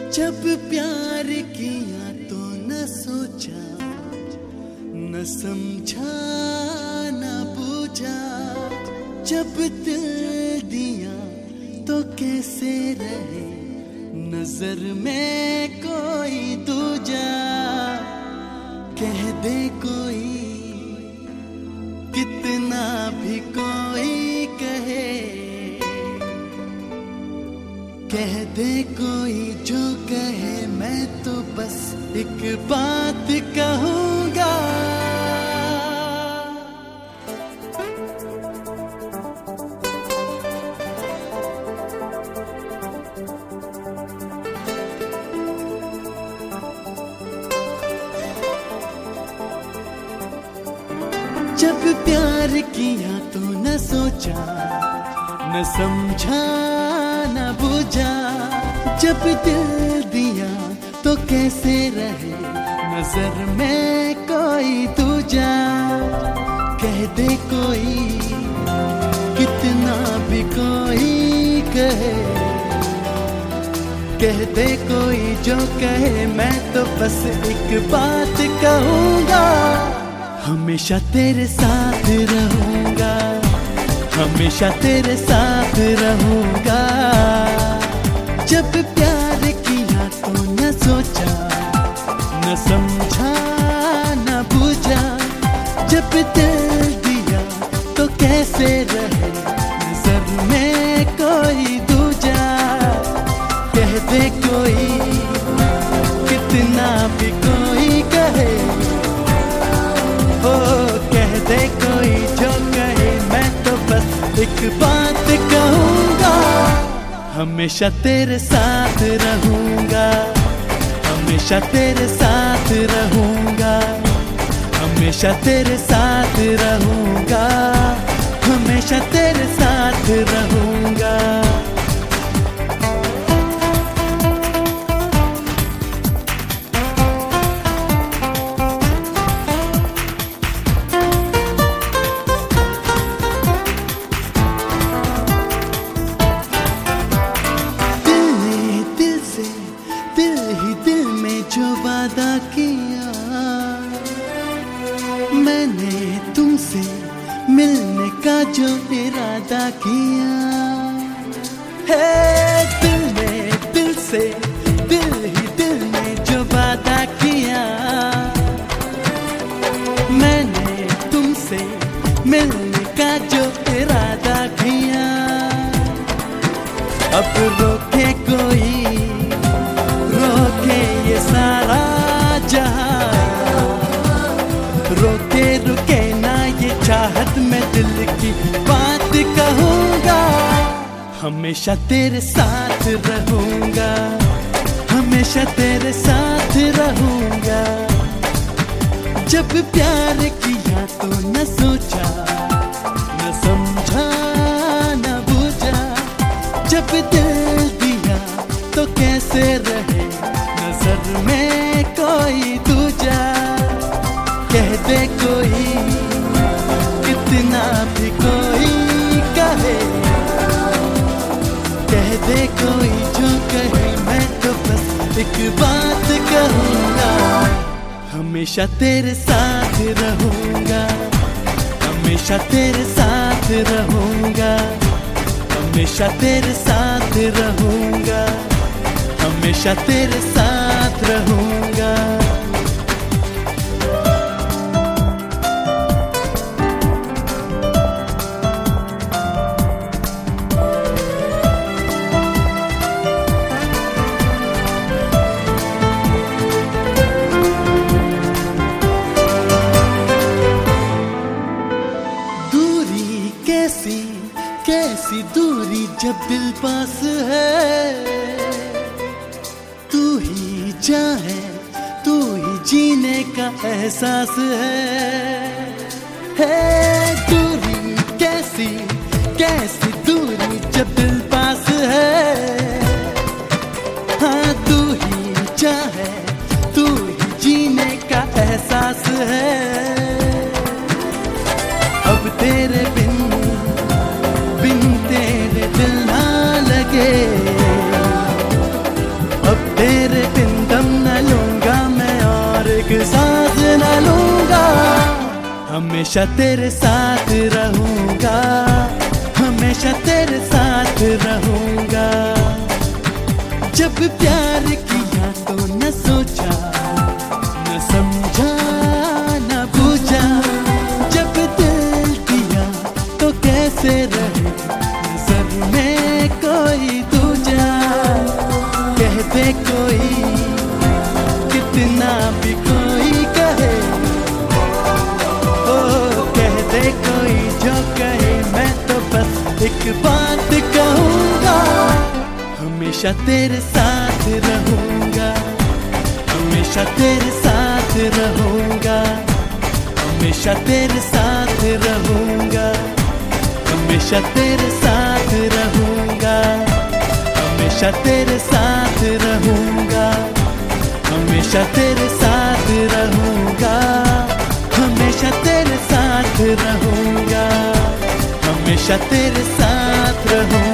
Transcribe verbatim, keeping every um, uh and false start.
जब प्यार किया तो न सोचा, न समझा, न बूझा। जब दिल दिया तो कैसे रहे नजर में कोई दूजा। कह दे कोई, कितना भी कोई कहे, कह दे कोई जो कहे, मैं तो बस एक बात कहूँगा। जब प्यार किया तो न सोचा, न समझा, न बूझा। जब दिल दिया तो कैसे रहे नजर में कोई दूजा। कह दे कोई, कितना भी कोई कहे, कह दे कोई जो कहे, मैं तो बस एक बात कहूँगा। हमेशा तेरे साथ रहूँगा, हमेशा तेरे साथ रहूँगा। जब प्यार किया तो न सोचा, न समझा, न बूझा। जब दिल दिया तो कैसे रहे नजर में कोई दूजा। कह दे कोई, कितना भी कोई कहे, ओ कह दे कोई जो कहे, मैं तो बस एक बात कहूँगा। हमेशा तेरे साथ रहूँगा, हमेशा तेरे साथ रहूँगा, हमेशा तेरे साथ रहूँगा, हमेशा तेरे साथ रहूँगा। जो वादा किया मैंने तुमसे, मिलने का जो इरादा किया है। दिल में दिल से, दिल ही दिल में जो वादा किया मैंने तुमसे, मिलने का जो इरादा किया। अब रोके कोई, रोके ये सारा जहां, रोके रुके ना ये चाहत, मैं दिल की बात कहूँगा। हमेशा तेरे साथ रहूँगा, हमेशा तेरे साथ रहूँगा। जब प्यार किया तो न सोचा, न समझा, न बूझा। जब दिल दिया तो कैसे रहे नजर में कोई दूजा। कह दे कोई, कितना भी कोई कहे, कह दे कोई जो कहे, मैं तो बस एक बात कहूँगा। हमेशा तेरे साथ रहूँगा, हमेशा तेरे साथ रहूँगा, हमेशा तेरे साथ रहूँगा, हमेशा तेरे साथ रहूँगा। दूरी कैसी, कैसी दूरी जब दिल पास है। तू ही चाहे, तू ही जीने का एहसास है। है दूरी कैसी, कैसी दूरी जब दिल पास है। हाँ तू ही चाहे, तू ही जीने का एहसास है। अब तेरे बिन, बिन तेरे दिल ना लगे, अब तेरे हमेशा तेरे साथ रहूंगा, हमेशा तेरे साथ रहूंगा। जब प्यार किया तो न सोचा, न समझा, न बूझा। जब दिल दिया तो कैसे रहे नजर में कोई दूजा। कह दे कोई, कितना भी कोई कहे, ओ कह दे कोई जो कहे, मैं तो बस एक बात कहूँगा। हमेशा तेरे साथ रहूंगा, हमेशा तेरे साथ रहूंगा, हमेशा तेरे साथ रहूंगा, हमेशा तेरे साथ रहूंगा, हमेशा तेरे साथ रहूंगा, हमेशा तेरे साथ रहूंगा, हमेशा तेरे साथ रहूंगा, हमेशा तेरे साथ रहूंगा।